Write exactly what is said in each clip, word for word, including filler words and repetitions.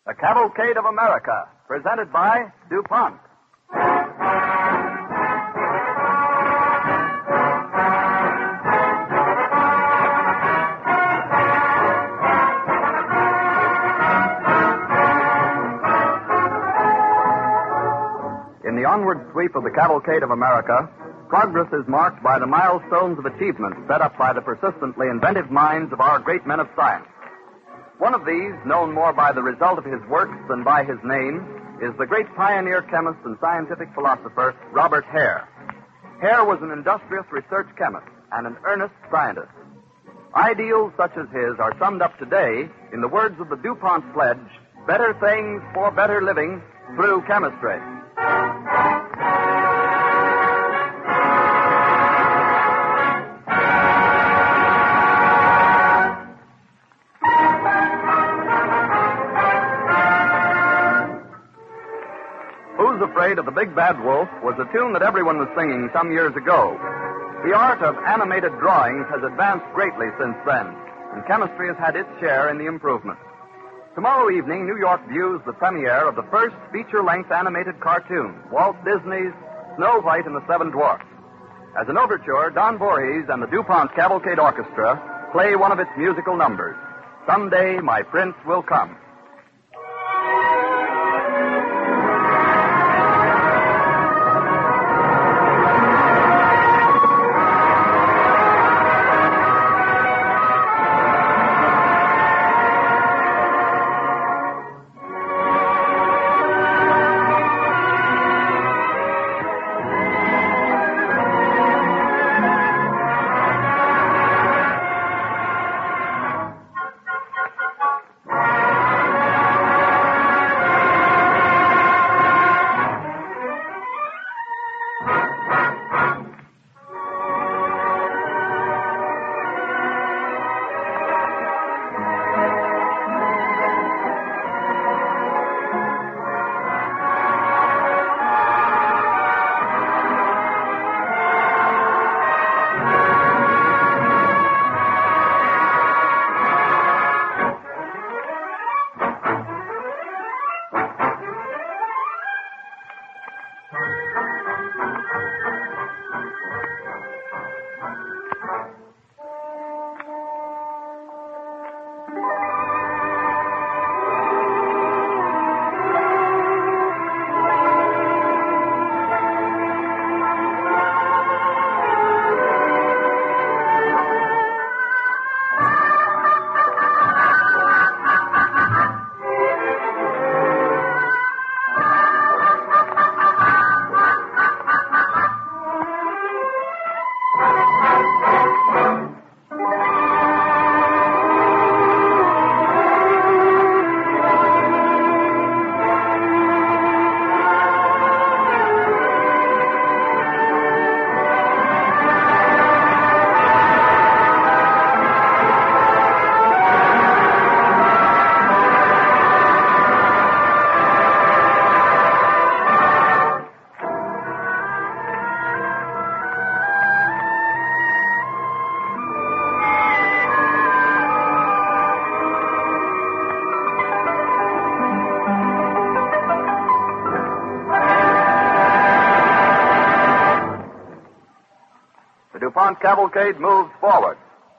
The Cavalcade of America, presented by DuPont. In the onward sweep of the Cavalcade of America, progress is marked by the milestones of achievement set up by the persistently inventive minds of our great men of science. One of these, known more by the result of his works than by his name, is the great pioneer chemist and scientific philosopher, Robert Hare. Hare was an industrious research chemist and an earnest scientist. Ideals such as his are summed up today in the words of the DuPont pledge, better things for better living through chemistry. Afraid of the Big Bad Wolf was a tune that everyone was singing some years ago. The art of animated drawings has advanced greatly since then, and chemistry has had its share in the improvement. Tomorrow evening, New York views the premiere of the first feature-length animated cartoon, Walt Disney's Snow White and the Seven Dwarfs. As an overture, Don Voorhees and the DuPont Cavalcade Orchestra play one of its musical numbers, Someday My Prince Will Come. DuPont Cavalcade moves forward.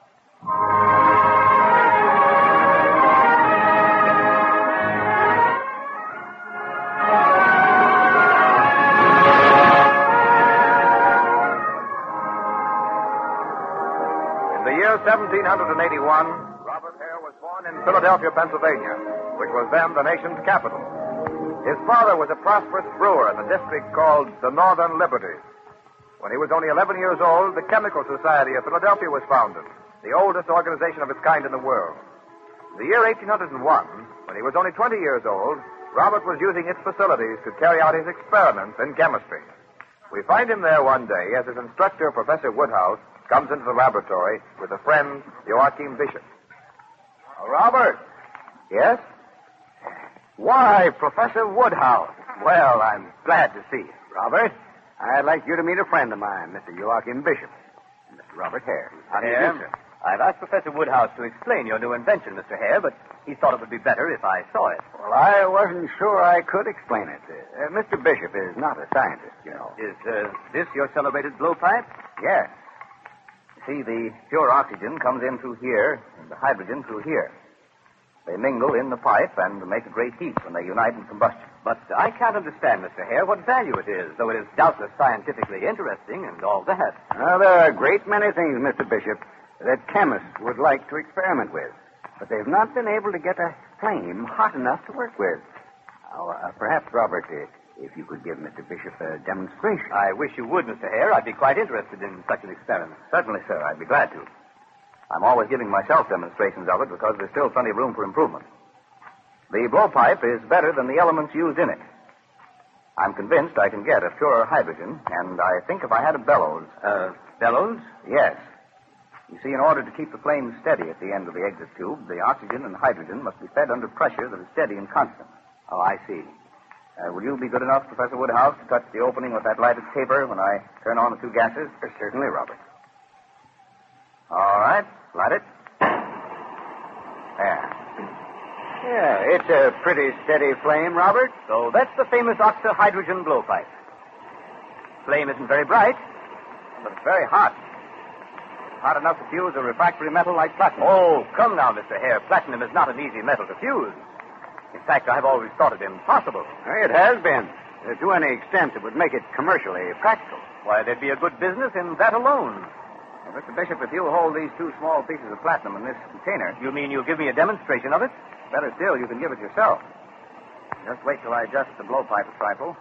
In the year seventeen eighty-one, Robert Hare was born in Philadelphia, Pennsylvania, which was then the nation's capital. His father was a prosperous brewer in the district called the Northern Liberties. When he was only eleven years old, the Chemical Society of Philadelphia was founded, the oldest organization of its kind in the world. In the year eighteen oh one, when he was only twenty years old, Robert was using its facilities to carry out his experiments in chemistry. We find him there one day as his instructor, Professor Woodhouse, comes into the laboratory with a friend, Joachim Bishop. Oh, Robert. Yes? Why, Professor Woodhouse. Well, I'm glad to see you, Robert. I'd like you to meet a friend of mine, Mister Joachim Bishop, Mister Robert Hare. How do you do, sir? I've asked Professor Woodhouse to explain your new invention, Mister Hare, but He thought it would be better if I saw it. Well, I wasn't sure I could explain it. Uh, Mister Bishop is not a scientist, you know. Is uh, this your celebrated blowpipe? Yes. See, the pure oxygen comes in through here, and the hydrogen through here. They mingle in the pipe and make a great heat when they unite in combustion. But I can't understand, Mister Hare, what value it is, though it is doubtless scientifically interesting and all that. Well, there are a great many things, Mister Bishop, that chemists would like to experiment with. But they've not been able to get a flame hot enough to work with. Now, uh, perhaps, Robert, uh, if you could give Mister Bishop a demonstration. I wish you would, Mister Hare. I'd be quite interested in such an experiment. Certainly, sir. I'd be glad to. I'm always giving myself demonstrations of it because there's still plenty of room for improvement. The blowpipe is better than the elements used in it. I'm convinced I can get a purer hydrogen, and I think if I had a bellows... Uh, bellows? Yes. You see, in order to keep the flame steady at the end of the exit tube, the oxygen and hydrogen must be fed under pressure that is steady and constant. Oh, I see. Uh, will you be good enough, Professor Woodhouse, to touch the opening with that lighted taper when I turn on the two gases? Uh, certainly, Robert. All right. Light it. There. Yeah, it's a pretty steady flame, Robert. So that's the famous octahydrogen blowpipe. Flame isn't very bright, but it's very hot. Hot enough to fuse a refractory metal like platinum. Oh, come now, Mister Hare. Platinum is not an easy metal to fuse. In fact, I've always thought it impossible. It has been. Uh, to any extent, it would make it commercially practical. Why, there'd be a good business in that alone. Well, Mister Bishop, if you'll hold these two small pieces of platinum in this container... You mean you'll give me a demonstration of it? Better still, you can give it yourself. Just wait till I adjust the blowpipe a trifle.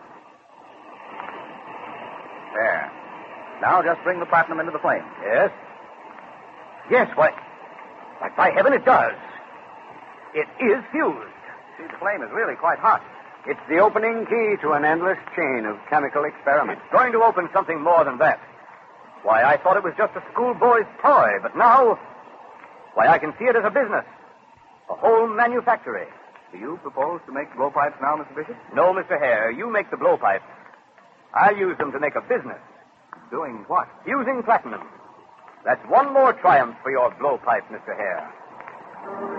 There. Now just bring the platinum into the flame. Yes? Yes, why... Why, by heaven, it does. It is fused. See, the flame is really quite hot. It's the opening key to an endless chain of chemical experiments. It's going to open something more than that. Why, I thought it was just a schoolboy's toy, but now... Why, I can see it as a business. A whole manufactory. Do you propose to make blowpipes now, Mister Bishop? No, Mister Hare. You make the blowpipes. I'll use them to make a business. Doing what? Using platinum. That's one more triumph for your blowpipe, Mister Hare.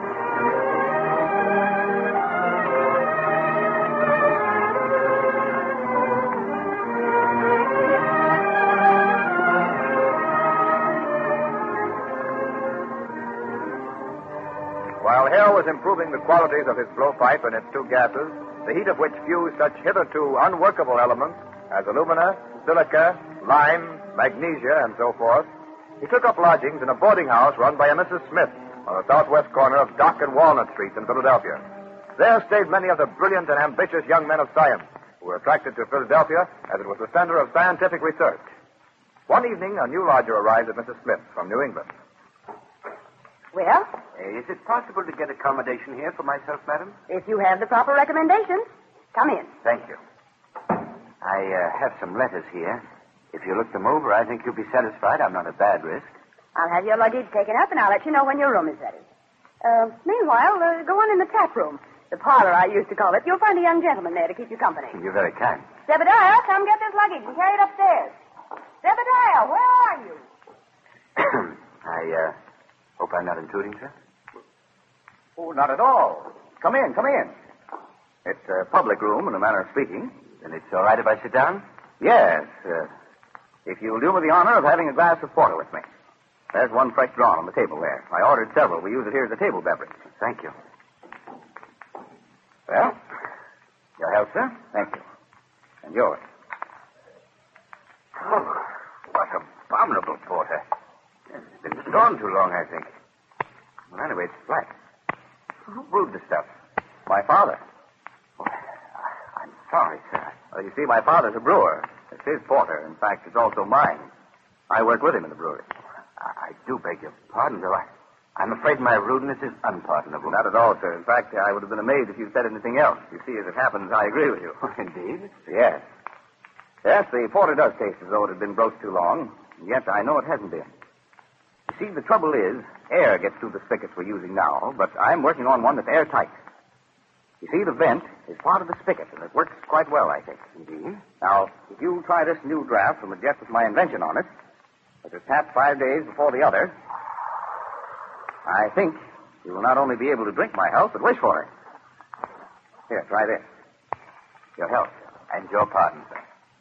While Hare was improving the qualities of his blowpipe and its two gases, the heat of which fused such hitherto unworkable elements as alumina, silica, lime, magnesia, and so forth, he took up lodgings in a boarding house run by a Missus Smith on the southwest corner of Dock and Walnut Streets in Philadelphia. There stayed many of the brilliant and ambitious young men of science who were attracted to Philadelphia as it was the center of scientific research. One evening, a new lodger arrived at Missus Smith's from New England. Well? Uh, is it possible to get accommodation here for myself, madam? If you have the proper recommendations, come in. Thank you. I uh, have some letters here. If you look them over, I think you'll be satisfied. I'm not a bad risk. I'll have your luggage taken up, and I'll let you know when your room is ready. Uh, meanwhile, uh, go on in the tap room. The parlor, I used to call it. You'll find a young gentleman there to keep you company. You're very kind. Zebediah, come get this luggage and carry it upstairs. Zebediah, where are you? I, uh, hope I'm not intruding, sir. Oh, not at all. Come in, come in. It's a public room, in a manner of speaking. Then it's all right if I sit down? Yes. Uh, if you'll do me the honor of having a glass of porter with me. There's one fresh drawn on the table there. I ordered several. We use it here as a table beverage. Thank you. Well, your health, sir. Thank you. And yours. Oh, what abominable porter. It's been gone too long, I think. Well, anyway, it's flat. Who brewed the stuff? My father. Oh, I'm sorry, sir. Well, you see, my father's a brewer. It's his porter. In fact, it's also mine. I work with him in the brewery. I, I do beg your pardon, though. I, I'm afraid my rudeness is unpardonable. Not at all, sir. In fact, I would have been amazed if you said anything else. You see, as it happens, I agree with you. Indeed? Yes. Yes, the porter does taste as though it had been broached too long. And yet I know it hasn't been. You see, the trouble is, air gets through the spigots we're using now, but I'm working on one that's airtight. You see, the vent is part of the spigot, and it works quite well, I think. Indeed? Now, if you try this new draft from a jet with my invention on it, which was tapped five days before the other, I think You will not only be able to drink my health, but wish for it. Here, try this. Your health. And your pardon, sir.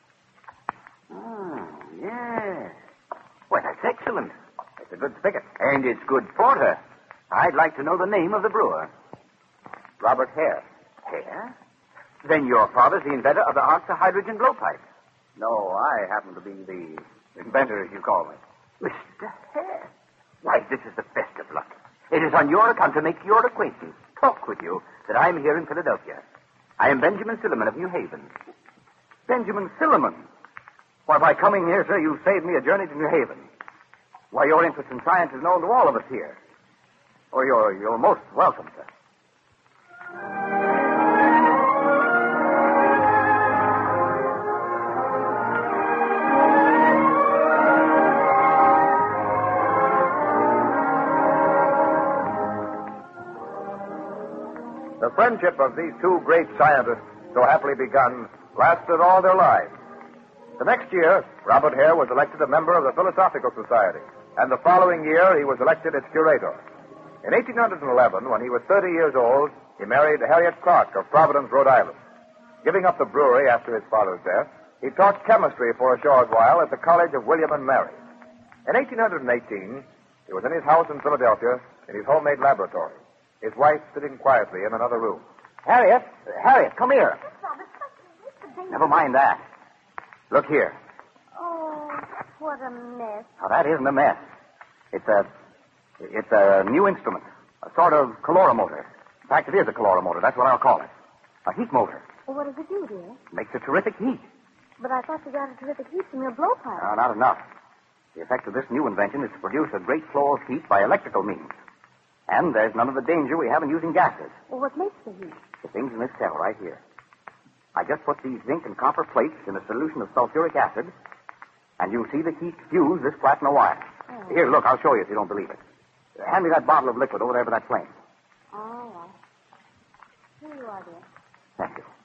Oh, yes. Why, that's excellent. It's a good spigot. And it's good porter. I'd like to know the name of the brewer. Robert Hare. Hare? Then your father's the inventor of the oxyhydrogen blowpipe. No, I happen to be the inventor, as you call me. Mister Hare. Why, this is the best of luck. It is on your account to make your acquaintance, talk with you, that I'm here in Philadelphia. I am Benjamin Silliman of New Haven. Benjamin Silliman? Why, by coming here, sir, you've saved me a journey to New Haven. Why, your interest in science is known to all of us here. Oh, you're, you're most welcome, sir. The friendship of these two great scientists, so happily begun, lasted all their lives. The next year, Robert Hare was elected a member of the Philosophical Society, and the following year he was elected its curator. In eighteen eleven, when he was thirty years old, he married Harriet Clark of Providence, Rhode Island. Giving up the brewery after his father's death, he taught chemistry for a short while at the College of William and Mary. In eighteen eighteen, he was in his house in Philadelphia in his homemade laboratory, his wife sitting quietly in another room. Harriet, Harriet, come here. Never mind that. Look here. Oh, what a mess. Now, that isn't a mess. It's a, it's a new instrument, a sort of calorimeter. In fact, it is a calorimeter. That's what I'll call it. A heat motor. Well, what does it do, dear? Makes a terrific heat. But I thought you got a terrific heat from your blowpipe. No, not enough. The effect of this new invention is to produce a great flow of heat by electrical means. And there's none of the danger we have in using gases. Well, what makes the heat? The thing's in this cell right here. I just put these zinc and copper plates in a solution of sulfuric acid, and you'll see the heat fuse this platinum wire. Oh. Here, look, I'll show you if you don't believe it. Hand me that bottle of liquid over there by that flame. All right. Here you are, dear. Thank you.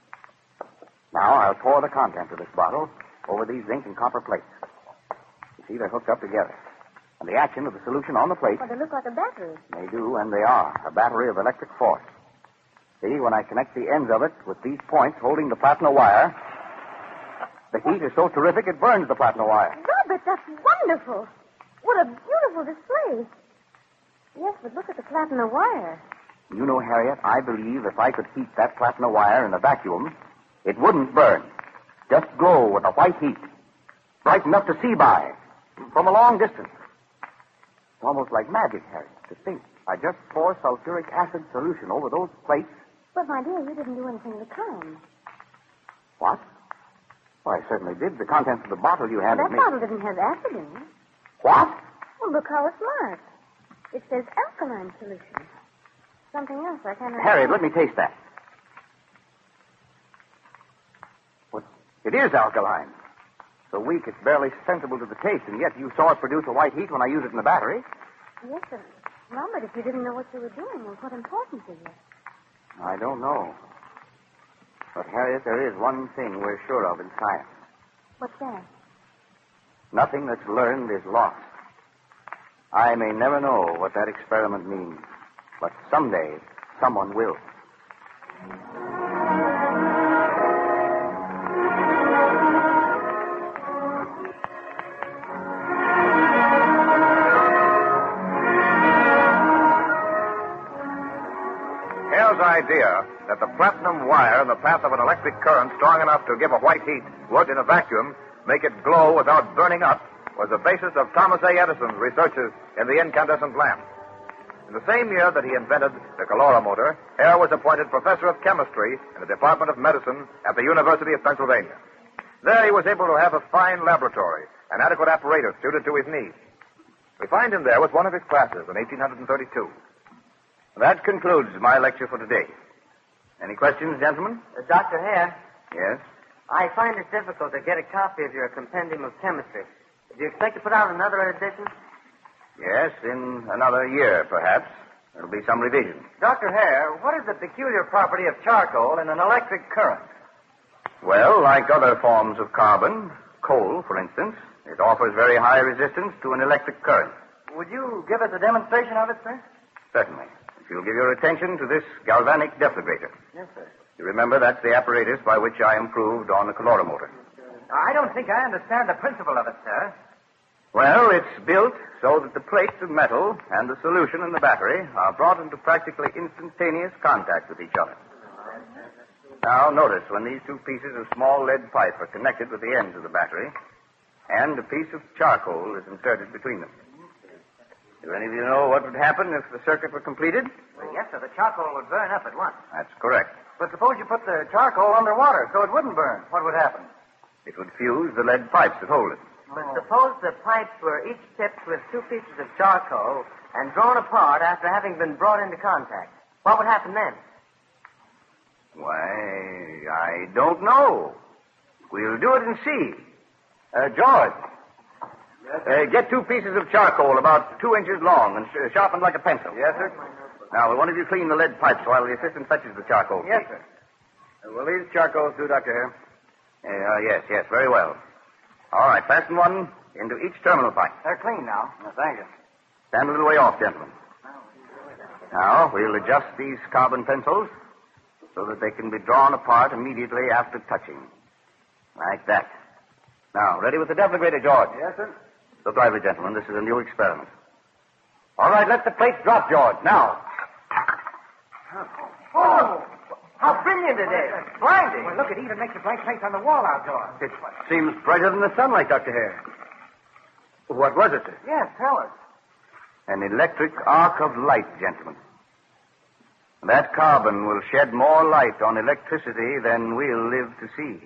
Now I'll pour the contents of this bottle over these zinc and copper plates. You see, they're hooked up together. And the action of the solution on the plate... Well, they look like a battery. They do, and they are. A battery of electric force. See, when I connect the ends of it with these points holding the platinum wire, the heat is so terrific it burns the platinum wire. Robert, that's wonderful. What a beautiful display. Yes, but look at the platinum wire. You know, Harriet, I believe if I could heat that platinum wire in a vacuum, it wouldn't burn. Just glow with a white heat. Bright enough to see by from a long distance. It's almost like magic, Harriet, to think. I just pour sulfuric acid solution over those plates. But, my dear, you didn't do anything of the kind. What? Well, I certainly did. The contents of the bottle you Well, handed that me. bottle didn't have acid in it. What? Well, look how it's marked. It says alkaline solution. Something else I can't Harriet, let me taste that. What? It is alkaline. So weak it's barely sensible to the taste, and yet you saw it produce a white heat when I used it in the battery. Yes, sir. Robert, if you didn't know what you were doing, well, what importance is it? I don't know. But, Harriet, there is one thing we're sure of in science. What's that? Nothing that's learned is lost. I may never know what that experiment means, but someday someone will. Hare's idea that the platinum wire in the path of an electric current strong enough to give a white heat would, in a vacuum, make it glow without burning up was the basis of Thomas A. Edison's researches in the incandescent lamp. In the same year that he invented the calorimeter, Hare was appointed professor of chemistry in the Department of Medicine at the University of Pennsylvania. There he was able to have a fine laboratory and adequate apparatus suited to his needs. We find him there with one of his classes in eighteen thirty-two. That concludes my lecture for today. Any questions, gentlemen? Uh, Doctor Hare, Yes? I find it difficult to get a copy of your Compendium of Chemistry. Do you expect to put out another edition? Yes, in another year, perhaps. There'll be some revision. Doctor Hare, what is the peculiar property of charcoal in an electric current? Well, like other forms of carbon, coal, for instance, it offers very high resistance to an electric current. Would you give us a demonstration of it, sir? Certainly. if you'll give your attention to this galvanic deflagrator. Yes, sir. You remember that's the apparatus by which I improved on the calorimeter. I don't think I understand the principle of it, sir. Well, it's built so that the plates of metal and the solution in the battery are brought into practically instantaneous contact with each other. Now, notice when these two pieces of small lead pipe are connected with the ends of the battery, and a piece of charcoal is inserted between them. Do any of you know what would happen if the circuit were completed? Well, yes, sir. The charcoal would burn up at once. That's correct. But suppose you put the charcoal underwater so it wouldn't burn. What would happen? It would fuse the lead pipes that hold it. But suppose the pipes were each tipped with two pieces of charcoal and drawn apart after having been brought into contact. What would happen then? Why, I don't know. We'll do it and see. Uh, George. Yes, uh, get two pieces of charcoal about two inches long and sh- sharpened like a pencil. Yes, sir. Now, will one of you clean the lead pipes while the assistant fetches the charcoal? Yes, please? sir. Uh, will these charcoals do, Doctor Hare? Uh, yes, yes, very well. All right, fasten one into each terminal pipe. They're clean now. Oh, thank you. Stand a little way off, gentlemen. Now, we'll adjust these carbon pencils so that they can be drawn apart immediately after touching. Like that. Now, ready with the deflagrator, George? Yes, sir. Look lively, gentlemen. This is a new experiment. All right, let the plates drop, George. Now. Oh! How brilliant it is. It's blinding. Well, look, it even makes a blank place on the wall outdoors. It seems brighter than the sunlight, Doctor Hare. What was it, sir? Yes, tell us. An electric arc of light, gentlemen. That carbon will shed more light on electricity than we'll live to see.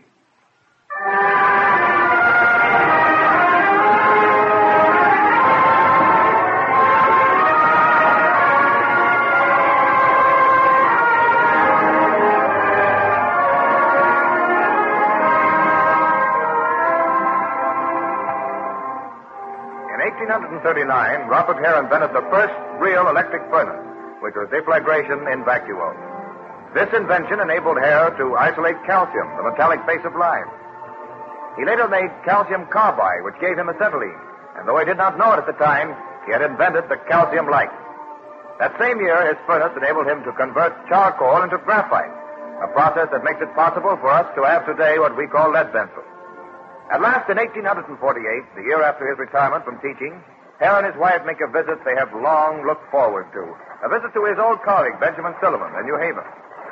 In eighteen thirty-nine, Robert Hare invented the first real electric furnace, which was deflagration in vacuo. This invention enabled Hare to isolate calcium, the metallic base of lime. He later made calcium carbide, which gave him acetylene, and though he did not know it at the time, he had invented the calcium light. That same year, his furnace enabled him to convert charcoal into graphite, a process that makes it possible for us to have today what we call lead pencils. At last, in eighteen forty-eight, the year after his retirement from teaching, Hare and his wife make a visit they have long looked forward to. A visit to his old colleague, Benjamin Silliman, in New Haven.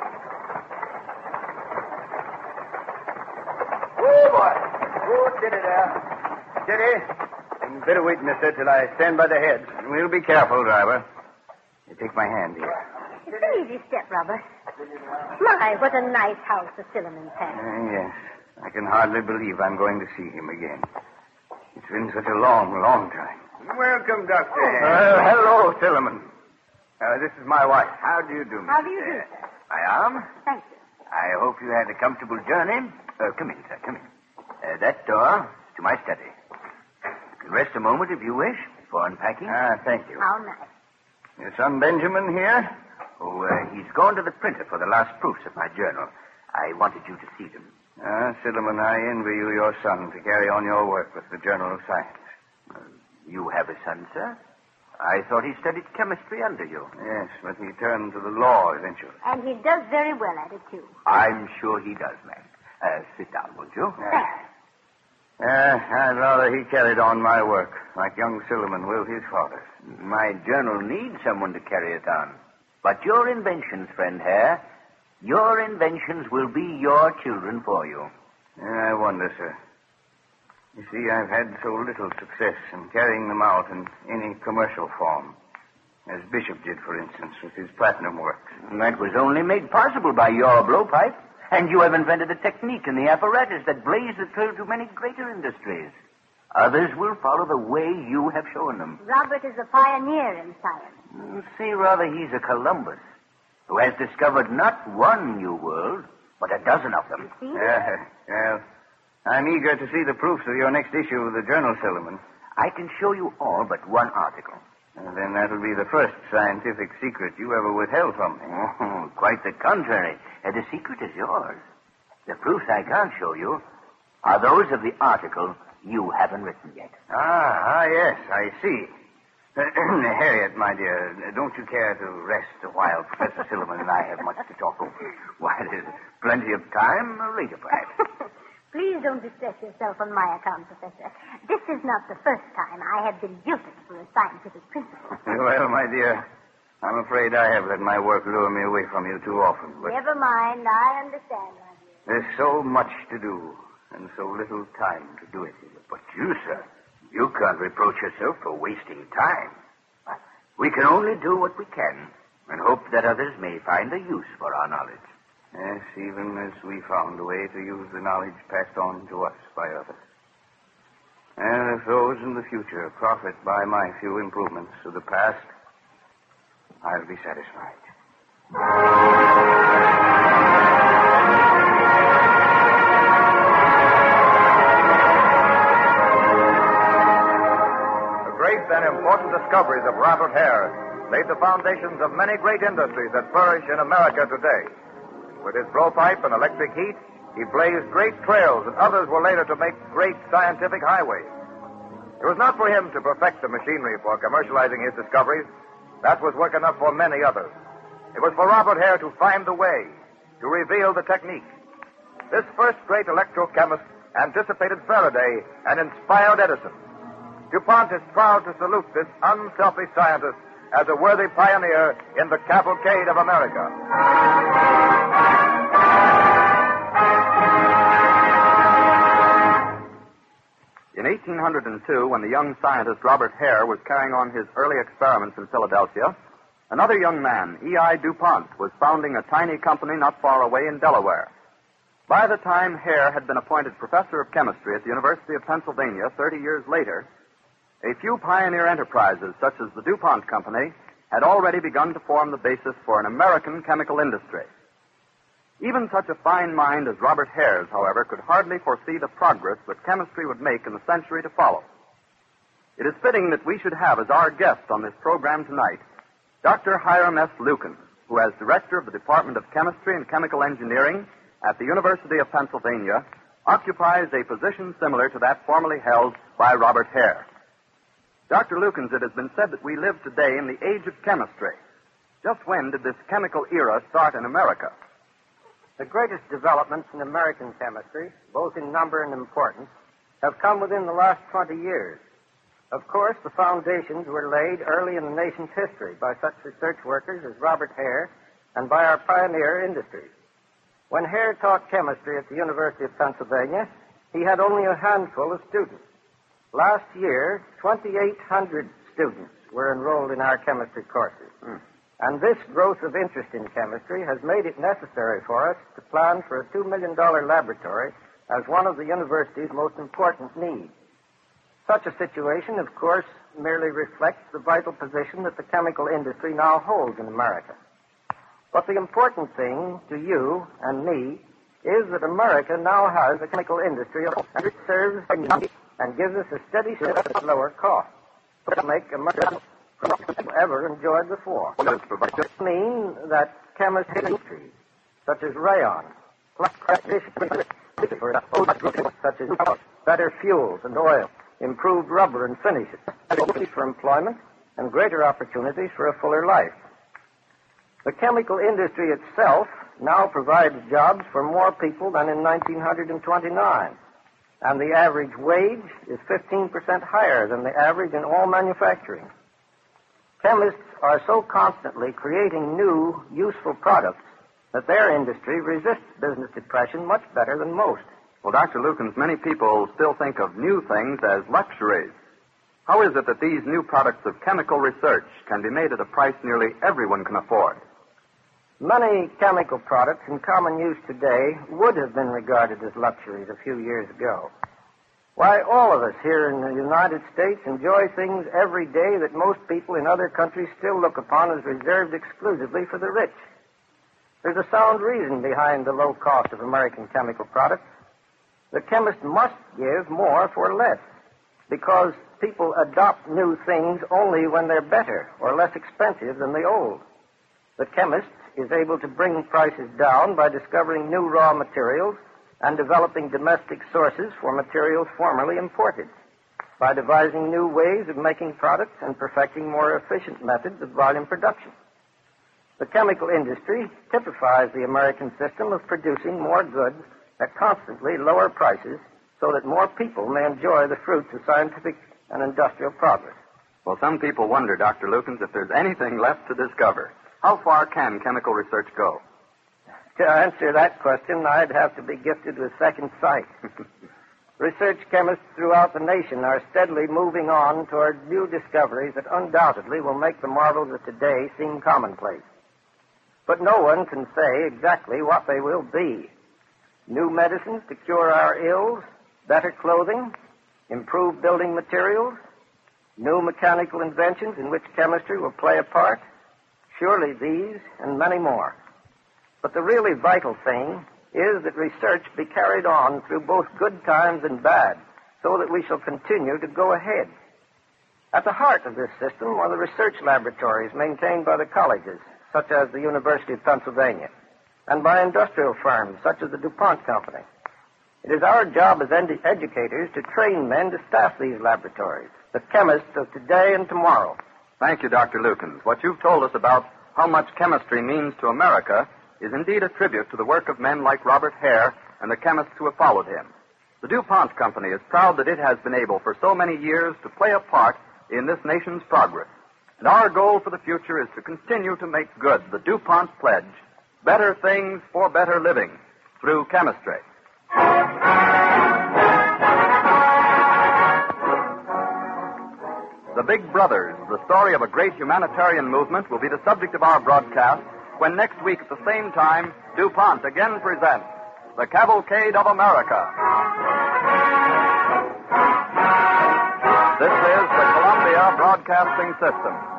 Oh, boy. Oh, did it there. Steady. And better wait, mister, till I stand by the head. We'll be careful, driver. You take my hand here. It's an easy step, Robert. My, what a nice house the Sillimans have. Uh, yes. I can hardly believe I'm going to see him again. It's been such a long, long time. Welcome, Doctor Uh, Hare. hello, Silliman. Uh, this is my wife. How do you do, How Mister do you do, Hare? sir? I am. Thank you. I hope you had a comfortable journey. Uh, come in, sir. Come in. Uh, that door is to my study. You can rest a moment if you wish before unpacking. Ah, thank you. How nice. Your son Benjamin here? Oh, uh, he's gone to the printer for the last proofs of my journal. I wanted you to see them. Ah, Silliman, I envy you your son to carry on your work with the Journal of Science. Uh, you have a son, sir? I thought he studied chemistry under you. Yes, but he turned to the law eventually. And he does very well at it, too. I'm sure he does, ma'am. Uh, sit down, won't you? Thanks. Uh, I'd rather he carried on my work, like young Silliman will his father. My journal needs someone to carry it on. But your inventions, friend Hare, your inventions will be your children for you. Yeah, I wonder, sir. You see, I've had so little success in carrying them out in any commercial form. As Bishop did, for instance, with his platinum works. And that was only made possible by your blowpipe. And you have invented a technique in the apparatus that blazed the trail to many greater industries. Others will follow the way you have shown them. Robert is a pioneer in science. Mm, See, rather, he's a Columbus who has discovered not one new world, but a dozen of them. See? Yeah, well, I'm eager to see the proofs of your next issue of the Journal, Silliman. I can show you all but one article. And then that'll be the first scientific secret you ever withheld from me. Oh, quite the contrary. Uh, the secret is yours. The proofs I can't show you are those of the article you haven't written yet. Ah, ah, yes, I see. Uh, Harriet, my dear, don't you care to rest a while? Professor Silverman and I have much to talk over. Why, there's plenty of time later, perhaps. Please don't distress yourself on my account, Professor. This is not the first time I have been guilty for a scientific principle. Well, my dear, I'm afraid I have let my work lure me away from you too often. But Never mind. I understand, my dear. there's so much to do and so little time to do it. But you, sir, you can't reproach yourself for wasting time. We can only do what we can and hope that others may find a use for our knowledge. Yes, even as we found a way to use the knowledge passed on to us by others. And if those in the future profit by my few improvements to the past, I'll be satisfied. The great and important discoveries of Robert Hare laid the foundations of many great industries that flourish in America today. With his blowpipe and electric heat, he blazed great trails that others were later to make great scientific highways. It was not for him to perfect the machinery for commercializing his discoveries. That was work enough for many others. It was for Robert Hare to find the way, to reveal the technique. This first great electrochemist anticipated Faraday and inspired Edison. DuPont is proud to salute this unselfish scientist as a worthy pioneer in the cavalcade of America. In eighteen hundred two, when the young scientist Robert Hare was carrying on his early experiments in Philadelphia, another young man, E I DuPont, was founding a tiny company not far away in Delaware. By the time Hare had been appointed professor of chemistry at the University of Pennsylvania thirty years later, a few pioneer enterprises, such as the DuPont Company, had already begun to form the basis for an American chemical industry. Even such a fine mind as Robert Hare's, however, could hardly foresee the progress that chemistry would make in the century to follow. It is fitting that we should have as our guest on this program tonight Doctor Hiram S. Lukin, who, as director of the Department of Chemistry and Chemical Engineering at the University of Pennsylvania, occupies a position similar to that formerly held by Robert Hare. Doctor Lukens, it has been said that we live today in the age of chemistry. Just when did this chemical era start in America? The greatest developments in American chemistry, both in number and importance, have come within the last twenty years. Of course, the foundations were laid early in the nation's history by such research workers as Robert Hare and by our pioneer industries. When Hare taught chemistry at the University of Pennsylvania, he had only a handful of students. Last year, twenty-eight hundred students were enrolled in our chemistry courses. Mm. And this growth of interest in chemistry has made it necessary for us to plan for a two million dollars laboratory as one of the university's most important needs. Such a situation, of course, merely reflects the vital position that the chemical industry now holds in America. But the important thing to you and me is that America now has a chemical industry and it serves and gives us a steady source at lower cost. To make America ever enjoyed before. This means that chemistry industries, such as rayon, such as better fuels and oil, improved rubber and finishes, for employment, and greater opportunities for a fuller life. The chemical industry itself now provides jobs for more people than in nineteen twenty-nine, and the average wage is fifteen percent higher than the average in all manufacturing. Chemists are so constantly creating new, useful products that their industry resists business depression much better than most. Well, Doctor Lukens, many people still think of new things as luxuries. How is it that these new products of chemical research can be made at a price nearly everyone can afford? Many chemical products in common use today would have been regarded as luxuries a few years ago. Why, all of us here in the United States enjoy things every day that most people in other countries still look upon as reserved exclusively for the rich. There's a sound reason behind the low cost of American chemical products. The chemist must give more for less, because people adopt new things only when they're better or less expensive than the old. The chemist is able to bring prices down by discovering new raw materials and developing domestic sources for materials formerly imported. by devising new ways of making products and perfecting more efficient methods of volume production. The chemical industry typifies the American system of producing more goods at constantly lower prices so that more people may enjoy the fruits of scientific and industrial progress. Well, some people wonder, Doctor Lukens, if there's anything left to discover. How far can chemical research go? To answer that question, I'd have to be gifted with second sight. Research chemists throughout the nation are steadily moving on toward new discoveries that undoubtedly will make the marvels of today seem commonplace. But no one can say exactly what they will be. New medicines to cure our ills, better clothing, improved building materials, new mechanical inventions in which chemistry will play a part. Surely these and many more. But the really vital thing is that research be carried on through both good times and bad, so that we shall continue to go ahead. At the heart of this system are the research laboratories maintained by the colleges, such as the University of Pennsylvania, and by industrial firms, such as the DuPont Company. It is our job as ed- educators to train men to staff these laboratories, the chemists of today and tomorrow. Thank you, Doctor Lukens. What you've told us about how much chemistry means to America is indeed a tribute to the work of men like Robert Hare and the chemists who have followed him. The DuPont Company is proud that it has been able for so many years to play a part in this nation's progress. And our goal for the future is to continue to make good the DuPont pledge, better things for better living, through chemistry. The Big Brothers, the story of a great humanitarian movement, will be the subject of our broadcast when next week at the same time, DuPont again presents The Cavalcade of America. This is the Columbia Broadcasting System.